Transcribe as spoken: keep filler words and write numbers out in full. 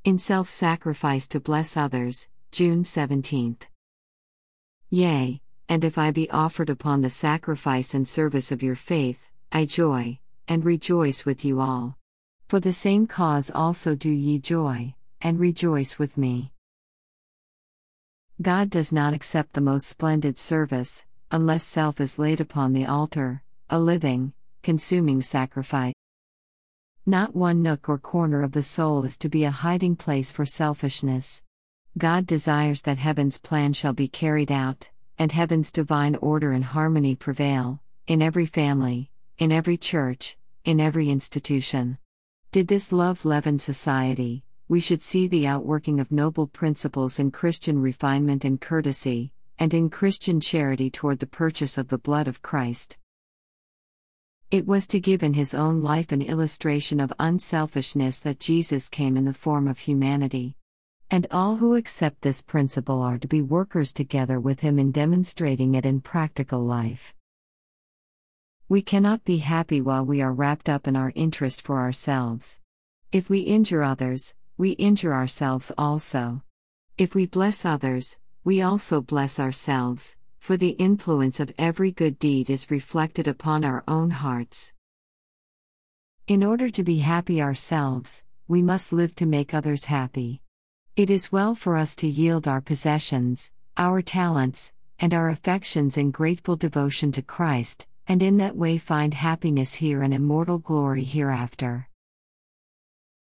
In self-sacrifice to bless others, June seventeenth. Yea, and if I be offered upon the sacrifice and service of your faith, I joy, and rejoice with you all. For the same cause also do ye joy, and rejoice with me. God does not accept the most splendid service, unless self is laid upon the altar, a living, consuming sacrifice. Not one nook or corner of the soul is to be a hiding place for selfishness. God desires that heaven's plan shall be carried out, and heaven's divine order and harmony prevail, in every family, in every church, in every institution. Did this love leaven society, we should see the outworking of noble principles in Christian refinement and courtesy, and in Christian charity toward the purchase of the blood of Christ. It was to give in his own life an illustration of unselfishness that Jesus came in the form of humanity. And all who accept this principle are to be workers together with him in demonstrating it in practical life. We cannot be happy while we are wrapped up in our interest for ourselves. If we injure others, we injure ourselves also. If we bless others, we also bless ourselves, for the influence of every good deed is reflected upon our own hearts. In order to be happy ourselves, we must live to make others happy. It is well for us to yield our possessions, our talents, and our affections in grateful devotion to Christ, and in that way find happiness here and immortal glory hereafter.